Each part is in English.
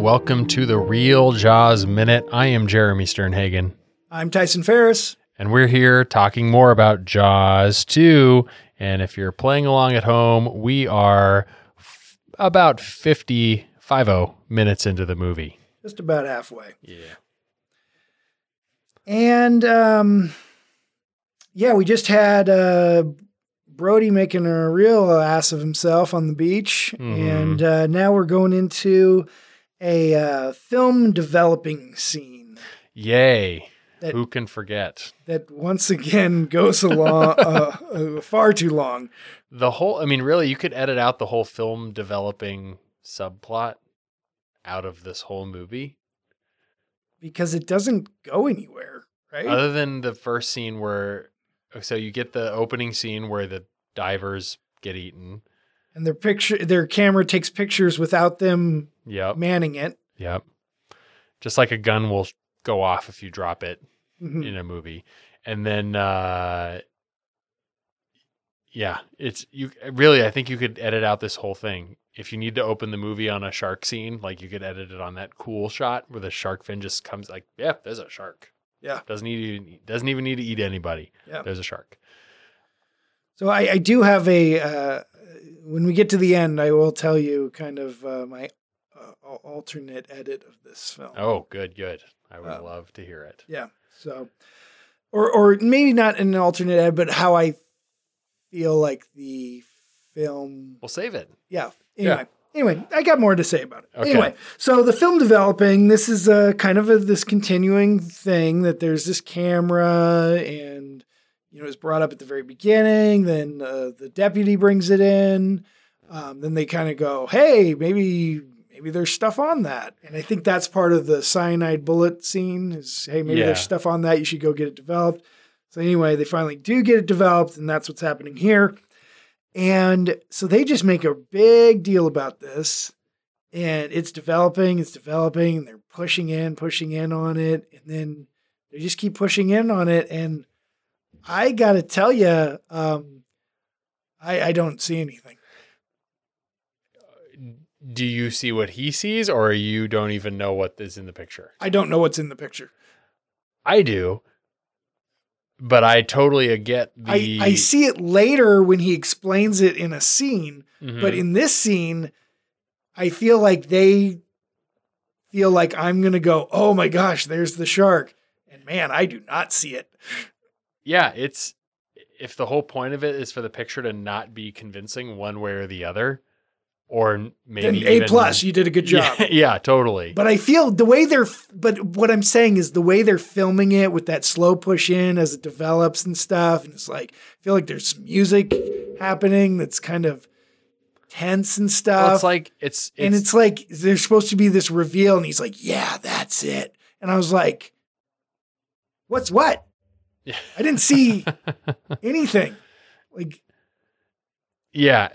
welcome to the Real Jaws Minute. I am Jeremy Sternhagen. I'm Tyson Ferris. And we're here talking more about Jaws 2. And if you're playing along at home, we are about 50 minutes into the movie. Just about halfway. Yeah. And, we just had Brody making a real ass of himself on the beach. Mm-hmm. And now we're going into a film developing scene. Yay. Who can forget? That once again goes along far too long. Really, you could edit out the whole film developing subplot out of this whole movie. Because it doesn't go anywhere, right? Other than the first scene so you get the opening scene where the divers get eaten. And their camera takes pictures without them manning it. Yep. Just like a gun will go off if you drop it in a movie. And then, I think you could edit out this whole thing. If you need to open the movie on a shark scene, like you could edit it on that cool shot where the shark fin just comes like, yeah, there's a shark. Yeah. Doesn't even need to eat anybody. Yeah. There's a shark. So I do have when we get to the end, I will tell you kind of my alternate edit of this film. Oh, good. I would love to hear it. Yeah. So, or maybe not an alternate edit, but how I feel like the film. We'll save it. Yeah. Anyway, I got more to say about it. Okay. Anyway, so the film developing, this is kind of this continuing thing that there's this camera and, it's brought up at the very beginning. Then the deputy brings it in. Then they kind of go, hey, maybe there's stuff on that. And I think that's part of the cyanide bullet scene is, hey, maybe there's stuff on that. You should go get it developed. So anyway, they finally do get it developed, and that's what's happening here. And so they just make a big deal about this, and it's developing, and they're pushing in on it, and then they just keep pushing in on it. And I got to tell you, I don't see anything. Do you see what he sees, or you don't even know what is in the picture? I don't know what's in the picture. I do. But I totally get I see it later when he explains it in a scene. Mm-hmm. But in this scene, I feel like they feel like I'm going to go, oh my gosh, there's the shark. And man, I do not see it. Yeah, if the whole point of it is for the picture to not be convincing one way or the other, or maybe then A+, you did a good job. Yeah, totally. But I feel but what I'm saying is the way they're filming it with that slow push in as it develops and stuff. And it's like, I feel like there's some music happening that's kind of tense and stuff. Well, it's like, there's supposed to be this reveal and he's like, yeah, that's it. And I was like, what? I didn't see anything. Like, yeah.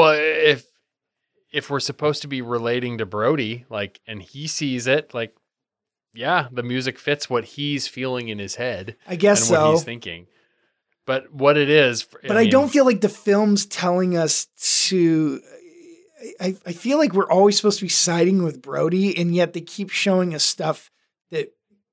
If we're supposed to be relating to Brody, and he sees it, the music fits what he's feeling in his head. I guess and what he's thinking. But what it is... I don't feel like the film's telling us to... I feel like we're always supposed to be siding with Brody, and yet they keep showing us stuff that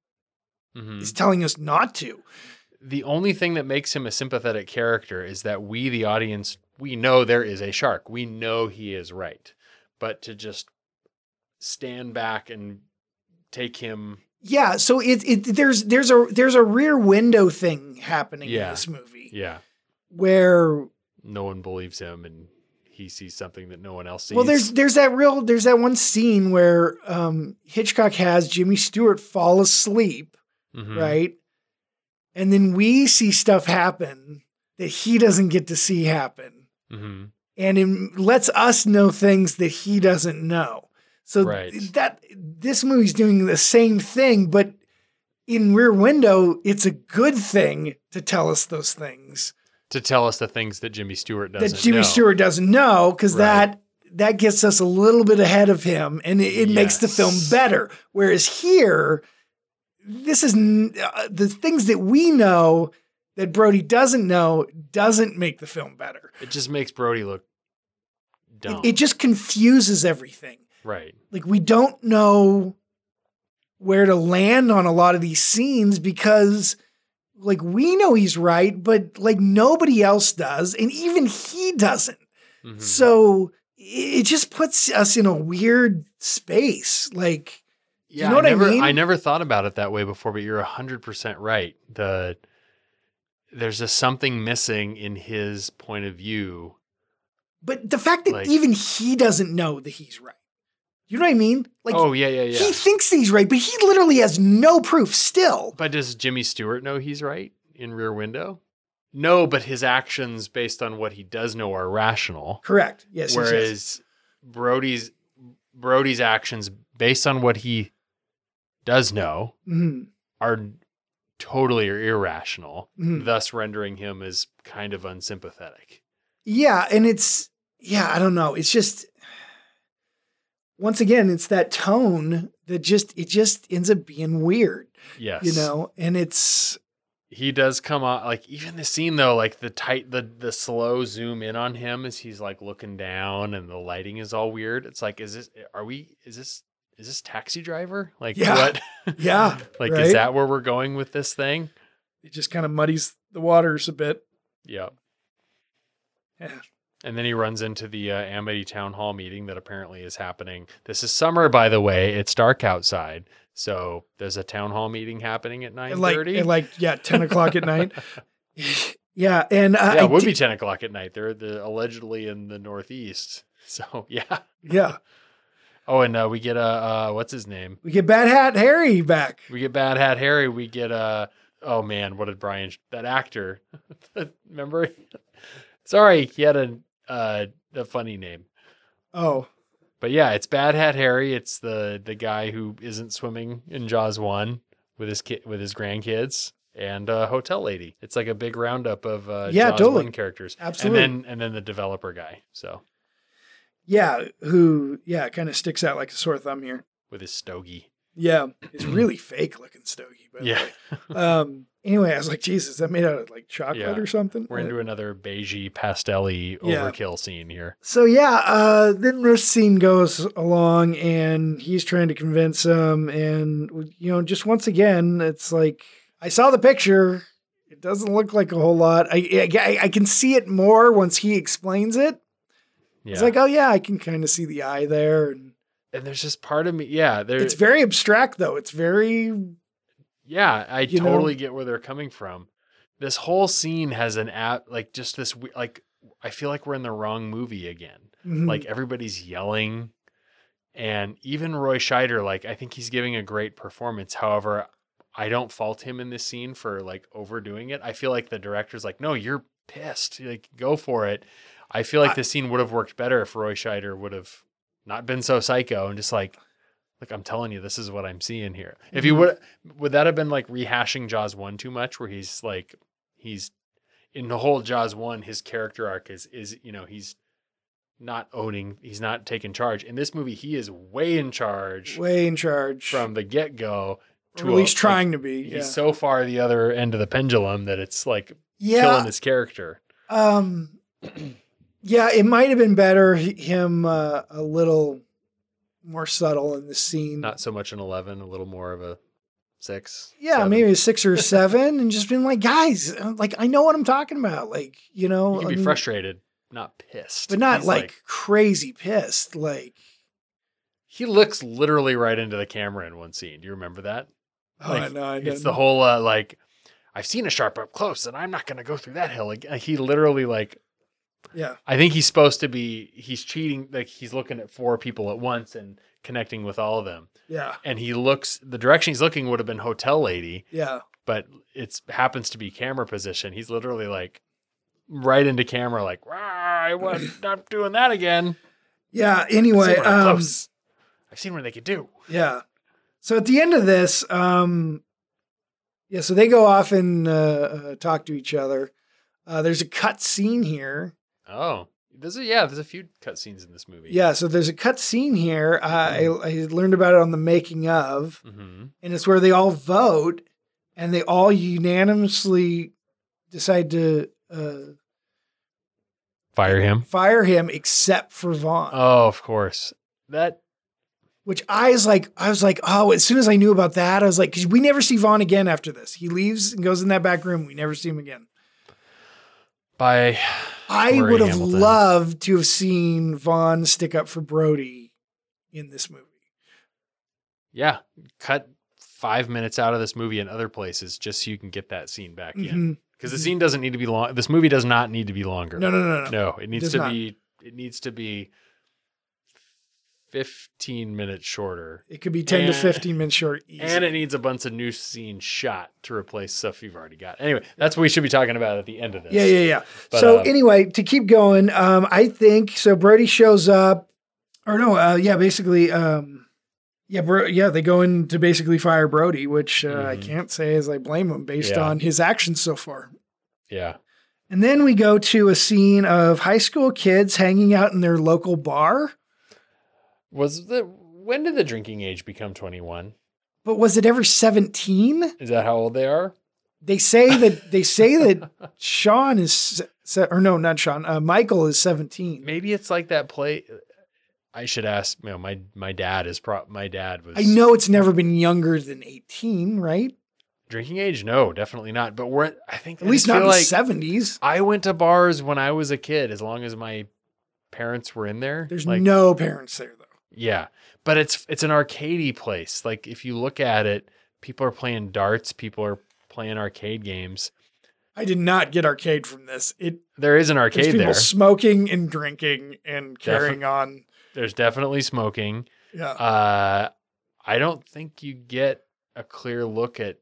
is telling us not to. The only thing that makes him a sympathetic character is that we, the audience... We know there is a shark. We know he is right. But to just stand back and take him... Yeah, so there's a rear window thing happening in this movie. Yeah. Where no one believes him and he sees something that no one else sees. Well, there's that one scene where Hitchcock has Jimmy Stewart fall asleep, right? And then we see stuff happen that he doesn't get to see happen. Mm-hmm. And it lets us know things that he doesn't know. So that this movie's doing the same thing, but in Rear Window, it's a good thing to tell us those things. To tell us the things that Jimmy Stewart doesn't know. That Jimmy Stewart doesn't know, because that gets us a little bit ahead of him, and it makes the film better. Whereas here, this is the things that we know that Brody doesn't know doesn't make the film better. It just makes Brody look dumb. It just confuses everything. Right. Like, we don't know where to land on a lot of these scenes because, like, we know he's right, but like nobody else does, and even he doesn't. Mhm. So it just puts us in a weird space. Like, Yeah, you know what I mean? I never thought about it that way before, but you're 100% right. There's just something missing in his point of view. But the fact that Like- even he doesn't know that he's right. You know what I mean? Like, Oh, yeah. he thinks he's right, but he literally has no proof still. But does Jimmy Stewart know he's right in Rear Window? No, but his actions based on what he does know are rational. Correct. Yes. Whereas Brody's actions based on what he does know Mhm. are totally irrational, Mhm. thus rendering him as kind of unsympathetic. Yeah, and I don't know. It's just, once again, it's that tone that it just ends up being weird, Yes. you know, and He does come on, like, even the scene though, like the slow zoom in on him as he's like looking down and the lighting is all weird. It's like, is this Taxi Driver? Like, Yeah. what? yeah, Like, right? is that where we're going with this thing? It just kind of muddies the waters a bit. Yeah. Yeah. And then he runs into the Amity Town Hall meeting that apparently is happening. This is summer, by the way. It's dark outside. So there's a town hall meeting happening at 9:30. At like 10 o'clock at night. Yeah. And Yeah, it would be 10 o'clock at night. They're allegedly in the Northeast. So, yeah. Yeah. Oh, and we get what's his name? We get Bad Hat Harry back. We get Bad Hat Harry. We get oh man, what did that actor? Remember? Sorry, he had a funny name. Oh. But yeah, it's Bad Hat Harry. It's the guy who isn't swimming in Jaws 1 with his grandkids, and Hotel Lady. It's like a big roundup of Jaws totally. 1 characters. Absolutely. And then the developer guy. So Yeah, who kind of sticks out like a sore thumb here. with his stogie. Yeah, it's really fake looking stogie. By the Yeah. way. Anyway, I was like, Jesus, is that made out of like chocolate Yeah. or something? We're into another beigey, pastel-y Yeah. overkill scene here. So then this scene goes along, and he's trying to convince him, and just once again, it's like, I saw the picture. It doesn't look like a whole lot. I can see it more once he explains it. Yeah. It's like, oh yeah, I can kind of see the eye there, and there's just part of me, yeah. it's very abstract though. It's very. Yeah, I You know? totally get where they're coming from. This whole scene has like just this, like, I feel like we're in the wrong movie again. Mhm. Like, everybody's yelling, and even Roy Scheider, like, I think he's giving a great performance. However, I don't fault him in this scene for like overdoing it. I feel like the director's like, no, you're pissed. Like, go for it. I feel like this scene would have worked better if Roy Scheider would have not been so psycho and just like, look, I'm telling you, this is what I'm seeing here. If you would that have been like rehashing Jaws 1 too much, where he's in the whole Jaws 1, his character arc is he's not owning, he's not taking charge. In this movie, he is way in charge from the get-go. Or at least trying to be. He's so far the other end of the pendulum that it's like Yeah. killing his character. Yeah, it might have been better him a little more subtle in the scene. Not so much an 11, a little more of a 6. Yeah, 7. maybe a 6 or 7, and just been like, guys, like, I know what I'm talking about. Like, You can be frustrated, not pissed. but not He's like crazy pissed. Like, he looks literally right into the camera in one scene. Do you remember that? Like, no, I it's didn't. the whole like, I've seen a shark up close, and I'm not going to go through that hill again. He literally like, Yeah, I think he's supposed to be. He's cheating. Like, he's looking at 4 people at once and connecting with all of them. yeah, And he looks. The direction he's looking would have been Hotel Lady, yeah. but it happens to be camera position. He's literally like right into camera, like, I was not doing that again. Yeah. I've Anyway, seen what I'm close. I've seen what they could do. yeah. So at the end of this, so they go off and talk to each other. There's a cut scene here. Oh, there's a few cutscenes in this movie. Yeah, so there's a cut scene here. I learned about it on the making of, Mm-hmm. and it's where they all vote, and they all unanimously decide to Fire him. fire him, except for Vaughn. Oh, of course. That which I was like, oh, as soon as I knew about that, I was like, because we never see Vaughn again after this. He leaves and goes in that back room. We never see him again. By I Murray would have Hamilton. loved to have seen Vaughn stick up for Brody in this movie. Yeah. Cut 5 minutes out of this movie and other places just so you can get that scene back in. Mhm. Because the scene doesn't need to be long. This movie does not need to be longer. No. No, it needs does to not. be. It needs to be 15 minutes shorter, It could be 10 to 15 minutes short. Easy. and it needs a bunch of new scenes shot to replace stuff you've already got. Anyway, that's what we should be talking about at the end of this. Yeah. But, So anyway, to keep going, I think so. Brody shows up, or no, basically, they go in to basically fire Brody, which I can't say as I blame him based on his actions so far. Yeah. And then we go to a scene of high school kids hanging out in their local bar. When did the drinking age become 21? But was it ever 17? Is that how old they are? They say that Sean is, or no, not Sean. Michael is 17. Maybe it's like that play. I should ask. My dad is. My dad was. I know it's never been younger than 18, right? Drinking age? No, definitely not. But I think At least not in the 70s. I went to bars when I was a kid, as long as my parents were in there. There's no parents there though. Yeah, but it's an arcadey place. Like if you look at it, people are playing darts, people are playing arcade games. I did not get arcade from this. There is an There's arcade people there. smoking and drinking and carrying on. There's definitely smoking. Yeah. I don't think you get a clear look at.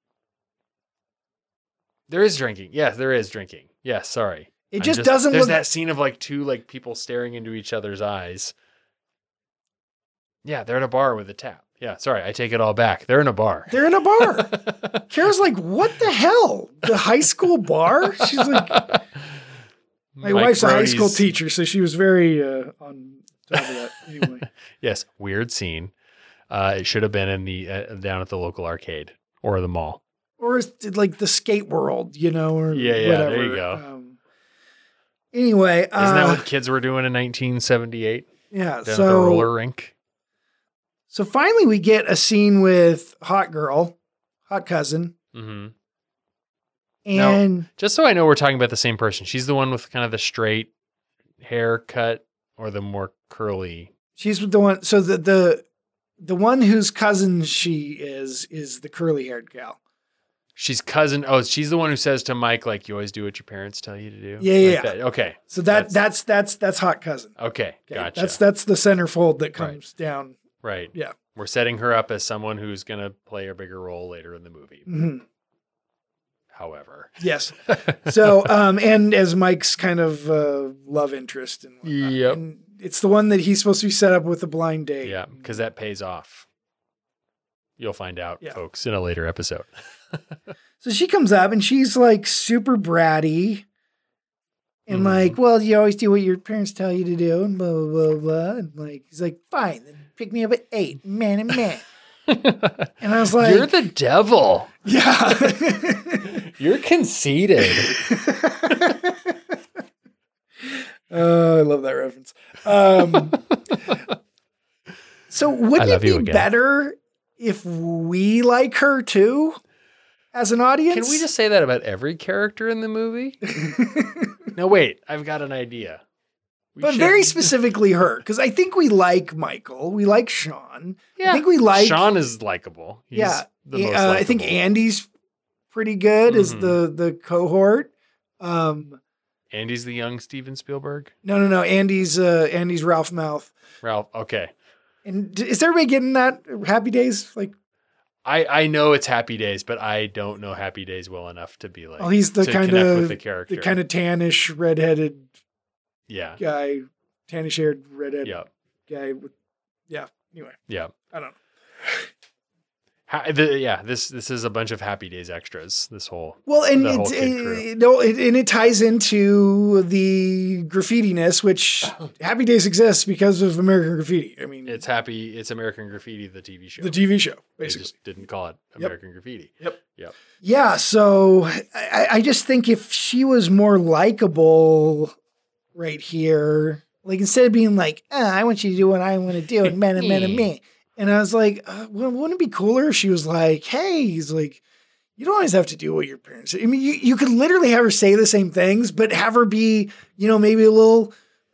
There is drinking. Yes, there is drinking. Yes, sorry. It just doesn't There's look. that scene of like two like people staring into each other's eyes. Yeah, they're at a bar with a tap. Yeah, sorry, I take it all back. They're in a bar. They're in a bar. Kara's like, what the hell? The high school bar? She's like, my wife's a high school teacher, so she was very on top of that. Anyway. Yes, weird scene. It should have been in the down at the local arcade or the mall. Or it's like the skate world, or whatever. There you go. Anyway. Isn't that what kids were doing in 1978? Yeah, down at the roller rink? So finally we get a scene with Hot Cousin. Mm-hmm. And now, just so I know we're talking about the same person, she's the one with kind of the straight haircut or the more curly. She's the one. So the one whose cousin she is the curly haired gal. She's cousin. Oh, she's the one who says to Mike, like, you always do what your parents tell you to do. Yeah. That. Okay. So that's Hot Cousin. Okay. Gotcha. That's the centerfold that comes down. Right. Yeah. We're setting her up as someone who's going to play a bigger role later in the movie. Mm-hmm. However. Yes. So, and as Mike's kind of love interest and whatnot. Yep. And it's the one that he's supposed to be set up with a blind date. Yeah, because that pays off. You'll find out, folks, in a later episode. So she comes up and she's like super bratty and like, well, you always do what your parents tell you to do and blah, blah, blah, blah. And like, he's like, fine, then pick me up at 8, man. And I was like, you're the devil. Yeah. You're conceited. Oh, I love that reference. So wouldn't it be better if we like her too as an audience? Can we just say that about every character in the movie? No, wait, I've got an idea. But very specifically her, because I think we like Michael. We like Sean. Yeah. I think we like... Sean is likable. He's the most likable. I think Andy's pretty good as the cohort. Andy's the young Steven Spielberg? No. Andy's Ralph Mouth. Ralph, okay. And is everybody getting that? Happy Days? Like, I know it's Happy Days, but I don't know Happy Days well enough to be like. Oh, he's the kind of the character, the kind of tannish redheaded, guy, tannish haired redheaded guy. Anyway, I don't know. This is a bunch of Happy Days extras. This whole and it ties into the graffitiness, which Happy Days exists because of American Graffiti. I mean, it's American Graffiti, the TV show. The TV show, basically. They just didn't call it American Graffiti. Yep. Yeah. So I just think if she was more likable right here, Like instead of being like, I want you to do what I want to do and me. And I was like, well, wouldn't it be cooler if she was like, hey, he's like, you don't always have to do what your parents do. I mean, you could literally have her say the same things, but have her be, maybe a little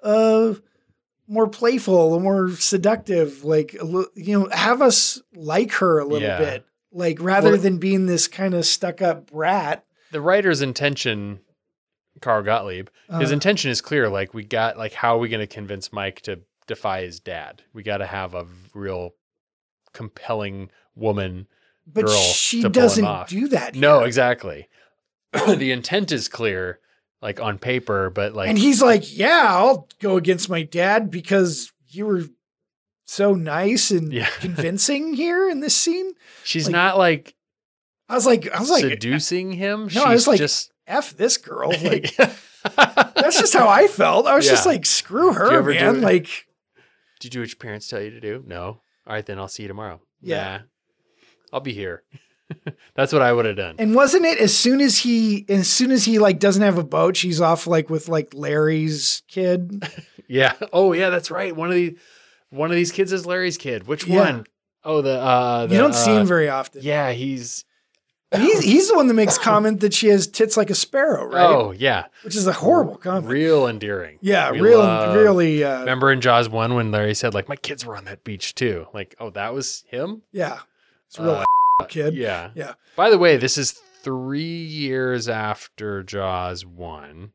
more playful, more seductive, like, have us like her a little bit, like rather than being this kind of stuck up brat. The writer's intention, Carl Gottlieb, his intention is clear. Like we got, like, how are we going to convince Mike to defy his dad? We got to have a real compelling woman. But she doesn't do that here. No, exactly. The intent is clear, like on paper, but like, and he's like, yeah, I'll go against my dad because you were so nice and convincing here in this scene. She's not like, I was like seducing him. No, I was like, just F this girl. Like, that's just how I felt. I was just like, screw her, man. Like, did you do what your parents tell you to do? No. All right, then I'll see you tomorrow. Yeah. Nah, I'll be here. That's what I would have done. And wasn't it as soon as he like doesn't have a boat, she's off like with like Larry's kid? Yeah. Oh yeah, that's right. One of these kids is Larry's kid. Which one? Oh, the you don't see him very often. Yeah, he's the one that makes comment that she has tits like a sparrow, right? Oh yeah, which is a horrible comment. Real endearing. Yeah, really. Remember in Jaws 1 when Larry said like, my kids were on that beach too. Like, oh, that was him. Yeah, it's a real kid. Yeah. Yeah. By the way, this is 3 years after Jaws 1.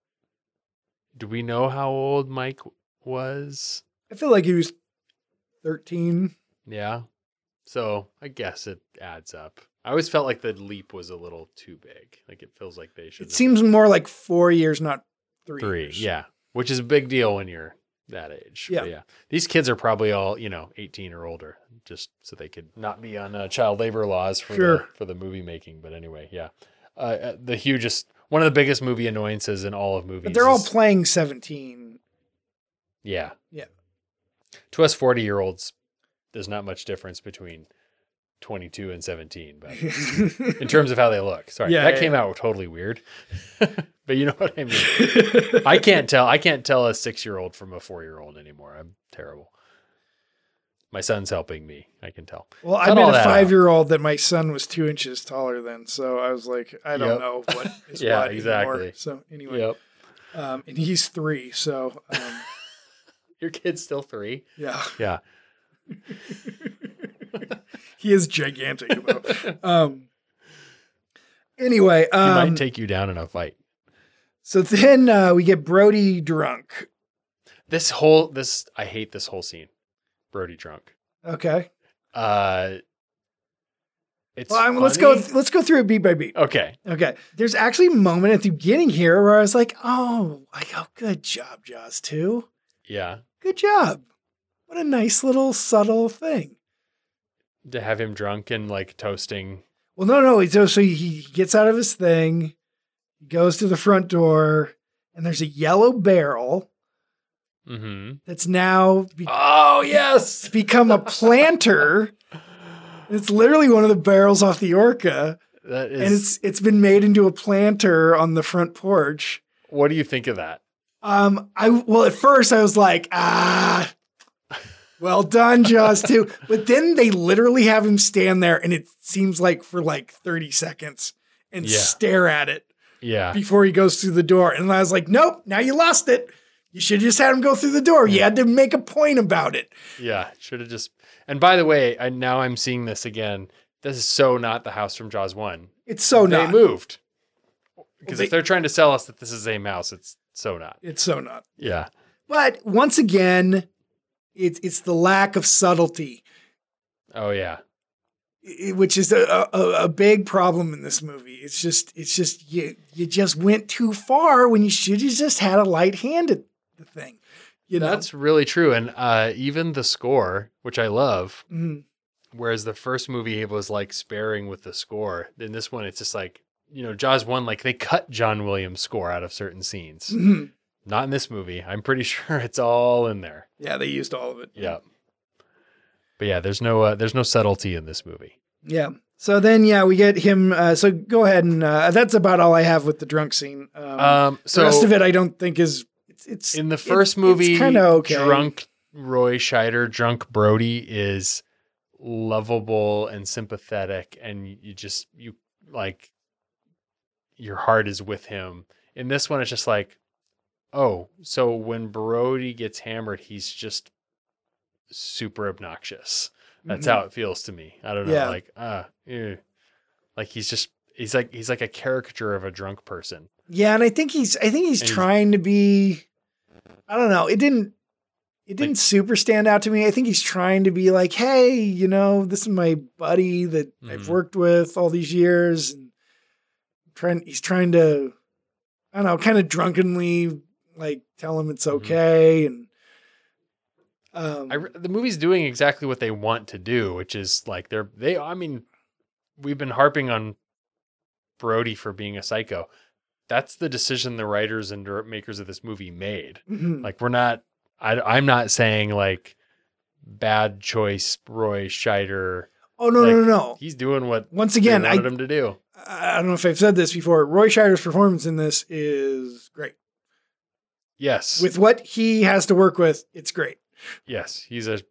Do we know how old Mike was? I feel like he was 13. Yeah. So I guess it adds up. I always felt like the leap was a little too big. Like it feels like they should. It seems more like 4 years, not 3 years. Yeah. Which is a big deal when you're that age. Yeah. But yeah. These kids are probably all, 18 or older, just so they could not be on child labor laws for the movie making. But anyway, yeah. One of the biggest movie annoyances in all of movies. But they're all playing 17. Yeah. Yeah. To us 40-year-olds, there's not much difference between 22 and 17, but in terms of how they look. Sorry, that came out totally weird. But you know what I mean? I can't tell a 6-year-old from a 4-year-old anymore. I'm terrible. My son's helping me. I can tell. Well, I met a 5-year-old that my son was 2 inches taller than. So I was like, I don't know what is what exactly. anymore. So anyway, and he's 3. So your kid's still 3? Yeah. Yeah. He is gigantic. Anyway, he might take you down in a fight. So then we get Brody drunk. I hate this whole scene. Brody drunk. Okay. It's let's go through it beat by beat. Okay. There's actually a moment at the beginning here where I was like, good job, Jaws 2. Yeah. Good job. What a nice little subtle thing. To have him drunk and like toasting. Well, no. So he gets out of his thing, goes to the front door, and there's a yellow barrel that's now become a planter. It's literally one of the barrels off the Orca. That is, and it's been made into a planter on the front porch. What do you think of that? At first I was like, well done, Jaws 2. But then they literally have him stand there, and it seems like for like 30 seconds and stare at it before he goes through the door. And I was like, nope, now you lost it. You should have just had him go through the door. You had to make a point about it. Yeah, should have just. And by the way, now I'm seeing this again. This is so not the house from Jaws 1. It's so not. They moved. Because if they're trying to sell us that this is the same house, it's so not. It's so not. Yeah. But once again, it's the lack of subtlety. Oh, yeah. Which is a big problem in this movie. It's just you just went too far when you should have just had a light hand at the thing. That's really true. And even the score, which I love, whereas the first movie it was like sparing with the score. In this one, it's just like, Jaws 1, like they cut John Williams' score out of certain scenes. Mm-hmm. Not in this movie. I'm pretty sure it's all in there. Yeah, they used all of it. Yeah. But yeah, there's no subtlety in this movie. Yeah. So then, we get him. So go ahead and that's about all I have with the drunk scene. The rest of it, I don't think it's it's in the first movie, it's kind of okay. drunk Roy Scheider, drunk Brody is lovable and sympathetic, and you like your heart is with him. In this one, it's just like, oh, so when Brody gets hammered, he's just super obnoxious. That's how it feels to me. I don't know, Yeah. like like he's like a caricature of a drunk person. Yeah, and I think he's trying to be. I don't know. It didn't Like- super stand out to me. I think he's trying to be like, hey, you know, this is my buddy that I've worked with all these years, and he's trying to, I don't know, kind of drunkenly like tell him it's okay, and the movie's doing exactly what they want to do, which is like I mean, we've been harping on Brody for being a psycho. That's the decision the writers and makers of this movie made. Like I'm not saying like bad choice, Roy Scheider. Oh no, like, no. He's doing what once again they wanted him to do. I don't know if I've said this before. Roy Scheider's performance in this is great. Yes. With what he has to work with, it's great. Yes, he's a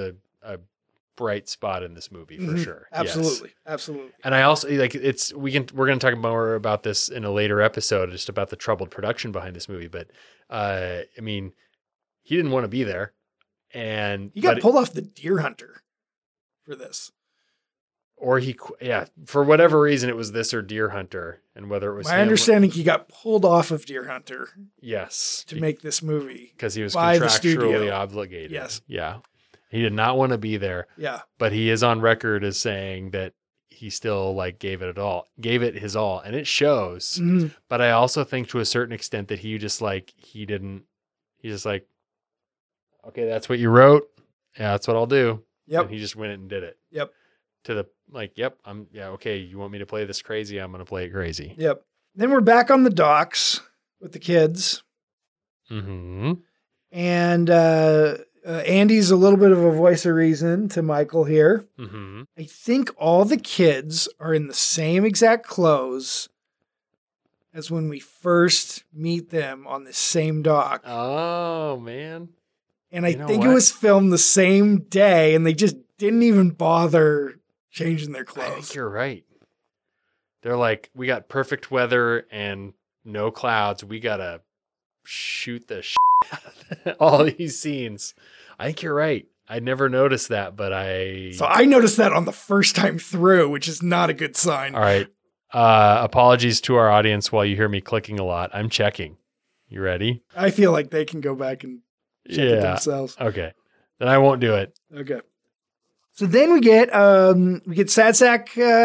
bright spot in this movie for sure. Absolutely. Yes. Absolutely. And I also like we're going to talk more about this in a later episode, just about the troubled production behind this movie. But I mean, he didn't want to be there, and he got pulled off the Deer Hunter for this. Or for whatever reason, it was this or Deer Hunter, and whether it was my understanding, he got pulled off of Deer Hunter. Yes, to make this movie because he was by the contractually studio. obligated. Yes, yeah, he did not want to be there. Yeah, but he is on record as saying that he still like gave it his all, and it shows. Mm-hmm. But I also think to a certain extent that he just like he's just like, okay, that's what you wrote. Yeah, that's what I'll do. Yep. And he just went and did it. Yep. To the like, yep, okay, you want me to play this crazy? I'm going to play it crazy. Yep. Then we're back on the docks with the kids. Mm-hmm. And Andy's a little bit of a voice of reason to Michael here. Mm-hmm. I think all the kids are in the same exact clothes as when we first meet them on the same dock. Oh, man. And I think it was filmed the same day, and they just didn't even bother changing their clothes. I think you're right. They're like, we got perfect weather and no clouds. We got to shoot the out of all these scenes. I think you're right. I never noticed that, but So I noticed that on the first time through, which is not a good sign. All right. Apologies to our audience while you hear me clicking a lot. I'm checking. You ready? I feel like they can go back and check it themselves. Okay. Then I won't do it. Okay. So then we get Sad Sack.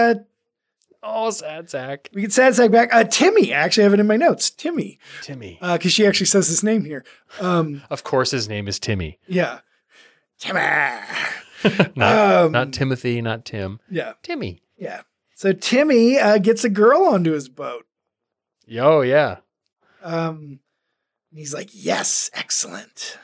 Sad Sack. We get Sad Sack back. Timmy. I actually have it in my notes. Timmy. Because she actually says his name here. Of course, his name is Timmy. Yeah. Timmy. not Timothy, not Tim. Yeah. Timmy. Yeah. So Timmy gets a girl onto his boat. Oh, yeah. He's like, yes, excellent.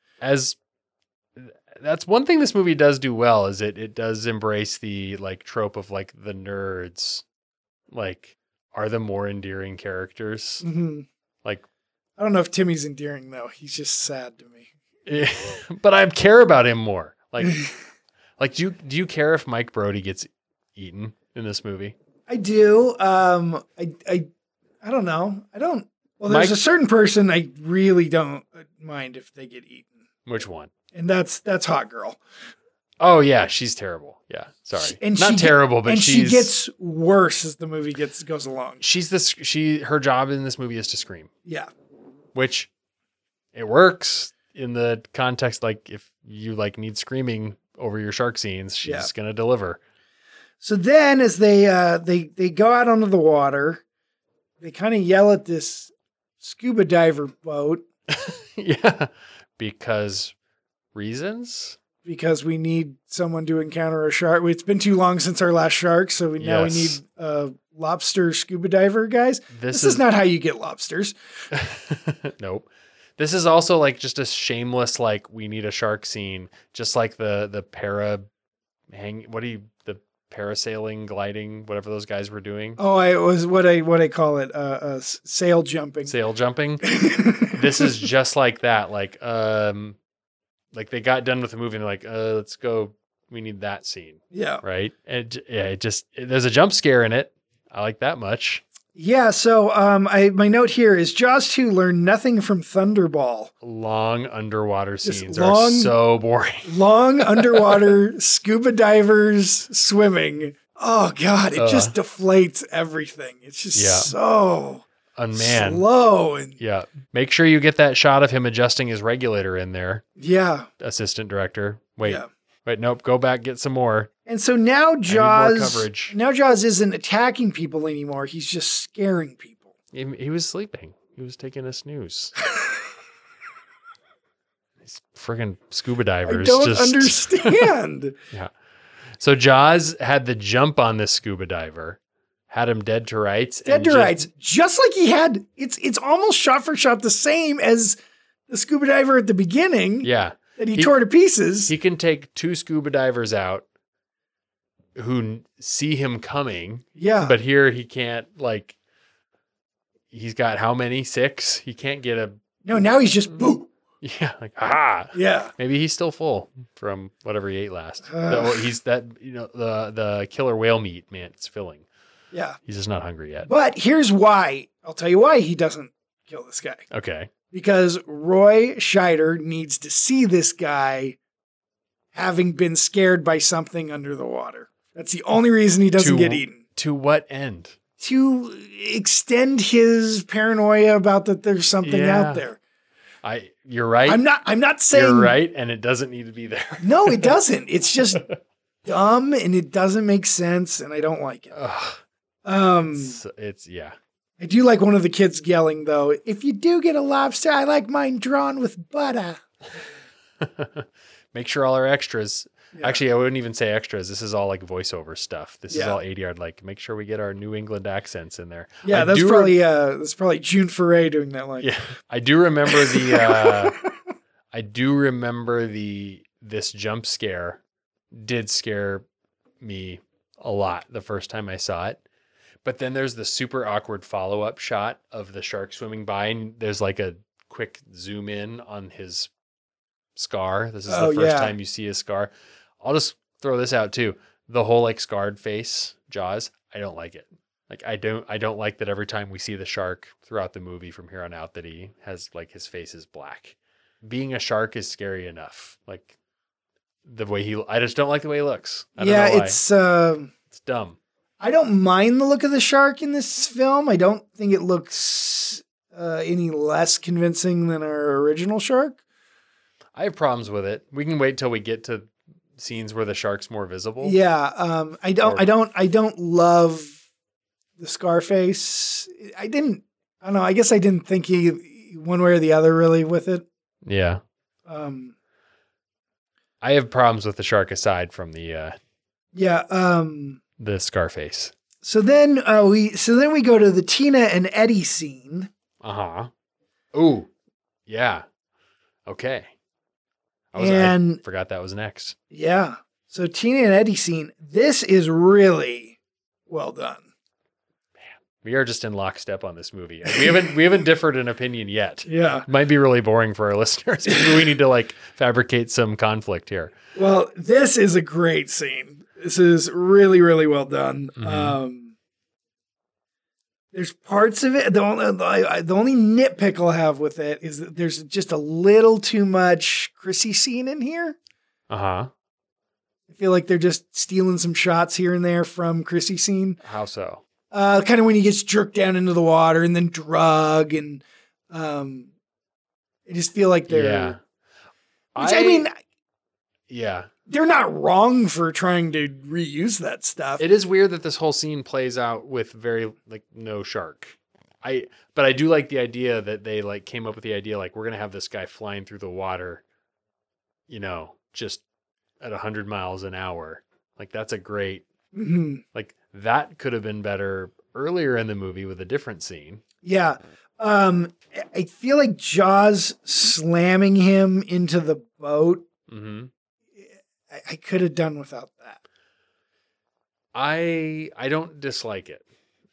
That's one thing this movie does do well, is it does embrace the like trope of like the nerds, like are the more endearing characters. Mm-hmm. Like, I don't know if Timmy's endearing though. He's just sad to me. But I care about him more. Like, do you care if Mike Brody gets eaten in this movie? I do. I don't know. I don't. Well, there's a certain person I really don't mind if they get eaten. Which one? And that's Hot Girl. Oh yeah, she's terrible. Yeah, sorry, not terrible, but she gets worse as the movie goes along. Her job in this movie is to scream. Yeah, which it works in the context. Like if you like need screaming over your shark scenes, she's gonna deliver. So then, as they go out onto the water, they kind of yell at this scuba diver boat. Yeah, because reasons. Because we need someone to encounter a shark. It's been too long since our last shark, so we need a lobster scuba diver, guys. This is not how you get lobsters. Nope. This is also like just a shameless, like we need a shark scene, just like the parasailing, gliding, whatever those guys were doing. Oh, it was what I call it, sail jumping. Sail jumping. this is just like that. Like they got done with the movie and they're like, let's go. We need that scene. Yeah. Right. And there's a jump scare in it. I like that much. Yeah. So my note here is Jaws 2 learned nothing from Thunderball. Long underwater Just scenes are so boring. Long underwater scuba divers swimming. Oh God, it just deflates everything. It's just so slow. And yeah. Make sure you get that shot of him adjusting his regulator in there. Yeah. Assistant director. Wait, nope. Go back, get some more. And so now Jaws, coverage. Now Jaws isn't attacking people anymore. He's just scaring people. He was sleeping. He was taking a snooze. These friggin' scuba divers. I don't understand. Yeah. So Jaws had the jump on this scuba diver, had him dead to rights. Just like he had, it's almost shot for shot the same as the scuba diver at the beginning. Yeah. That he tore to pieces. He can take 2 scuba divers out who see him coming. Yeah. But here he can't, like, he's got how many? 6? He can't get a... No, now he's just boo. Yeah, like, aha. Yeah. Maybe he's still full from whatever he ate last. He's the killer whale meat, man, it's filling. Yeah. He's just not hungry yet. But here's why. I'll tell you why he doesn't kill this guy. Okay. Because Roy Scheider needs to see this guy having been scared by something under the water. That's the only reason he doesn't get eaten. To what end? To extend his paranoia about that there's something out there. You're right. I'm not saying you're right, and it doesn't need to be there. No, it doesn't. It's just dumb and it doesn't make sense, and I don't like it. It's yeah. I do like one of the kids yelling though, if you do get a lobster, I like mine drawn with butter. Make sure all our extras. Yeah. Actually, I wouldn't even say extras. This is all like voiceover stuff. This is all 80-yard. Like, make sure we get our New England accents in there. Yeah, that's probably June Foray doing that. Like, yeah, I do remember this jump scare did scare me a lot the first time I saw it. But then there's the super awkward follow-up shot of the shark swimming by, and there's like a quick zoom in on his scar. This is the first time you see his scar. I'll just throw this out too. The whole like scarred face, Jaws, I don't like it. Like I don't like that every time we see the shark throughout the movie from here on out that he has like his face is black. Being a shark is scary enough. Like the way I just don't like the way he looks. I don't know why. It's dumb. I don't mind the look of the shark in this film. I don't think it looks any less convincing than our original shark. I have problems with it. We can wait till we get to scenes where the shark's more visible. Yeah, I don't love the Scarface. I don't know. I guess I didn't think he one way or the other really with it. Yeah. I have problems with the shark aside from the the Scarface. So then we go to the Tina and Eddie scene. Uh-huh. Ooh. Yeah. Okay. I forgot that was next. Yeah. So Tina and Eddie scene. This is really well done. Man, we are just in lockstep on this movie. We haven't differed in opinion yet. Yeah. It might be really boring for our listeners because we need to like fabricate some conflict here. Well, this is a great scene. This is really, really well done. Mm-hmm. There's parts of it. The only nitpick I'll have with it is that there's just a little too much Chrissy scene in here. Uh-huh. I feel like they're just stealing some shots here and there from Chrissy scene. How so? Kind of when he gets jerked down into the water and then drug and I just feel like they're. Yeah. Yeah. They're not wrong for trying to reuse that stuff. It is weird that this whole scene plays out with very like no shark. But I do like the idea that they like came up with the idea like we're gonna have this guy flying through the water, just at 100 miles an hour. Like that's a great like that could have been better earlier in the movie with a different scene. Yeah. I feel like Jaws slamming him into the boat. Mm-hmm. I could have done without that. I don't dislike it.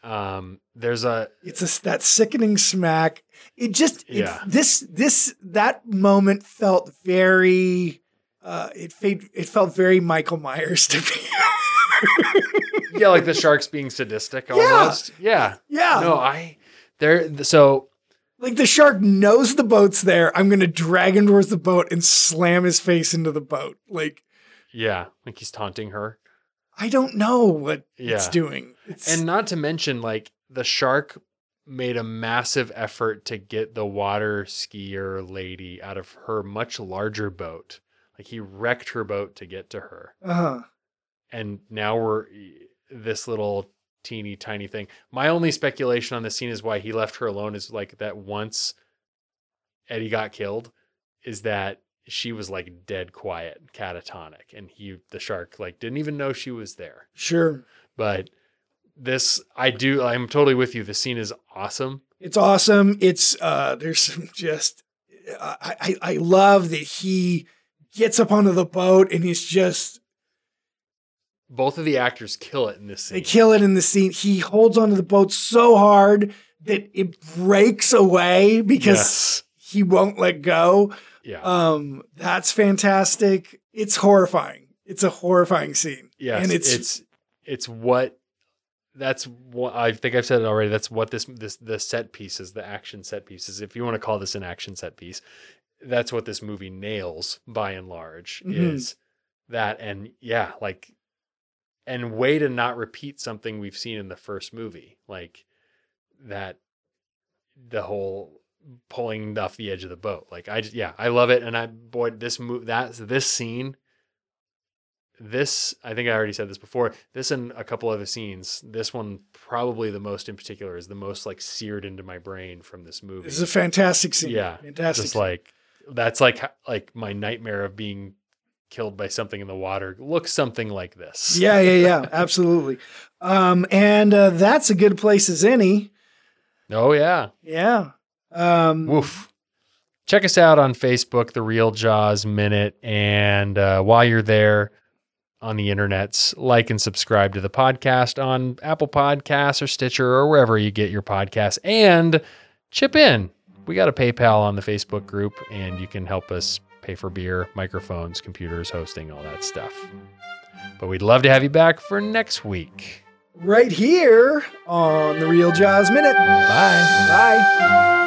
There's a It's that sickening smack. It just Yeah. that moment felt very it felt very Michael Myers to me. yeah, like the sharks being sadistic almost. Yeah. Yeah. No, so Like the shark knows the boat's there. I'm going to drag him towards the boat and slam his face into the boat. Like, yeah, like he's taunting her. I don't know what it's Yeah. doing. And not to mention, like, the shark made a massive effort to get the water skier lady out of her much larger boat. Like, he wrecked her boat to get to her. And now we're this little teeny tiny thing. My only speculation on this scene is why he left her alone is like that once Eddie got killed, is that she was like dead quiet, catatonic, and the shark, like didn't even know she was there. Sure. But I'm totally with you. The scene is awesome. It's awesome. It's there's some just I love that he gets up onto the boat and he's just Both of the actors kill it in this scene. they kill it in the scene. He holds onto the boat so hard that it breaks away because Yes. he won't let go. Yeah. That's fantastic. It's horrifying. It's a horrifying scene. Yes. And That's what I think I've said it already. That's what the set pieces, the action set pieces, if you want to call this an action set piece, that's what this movie nails by and large is that. And yeah, like, and way to not repeat something we've seen in the first movie, like that, the whole pulling off the edge of the boat. Like I love it. And this scene, I think I already said this before, this and a couple other scenes, this one probably the most in particular is the most like seared into my brain from this movie. This is a fantastic scene. Yeah. Fantastic. Just like, that's like my nightmare of being killed by something in the water looks something like this. Yeah. Absolutely. And that's a good place as any. Oh yeah. Yeah. Woof. Check us out on Facebook, The Real Jaws Minute. And while you're there on the internets, like and subscribe to the podcast on Apple Podcasts or Stitcher or wherever you get your podcasts, and chip in. We got a PayPal on the Facebook group, and you can help us pay for beer, microphones, computers, hosting, all that stuff. But we'd love to have you back for next week. Right here on the Real Jaws Minute. Bye. Bye.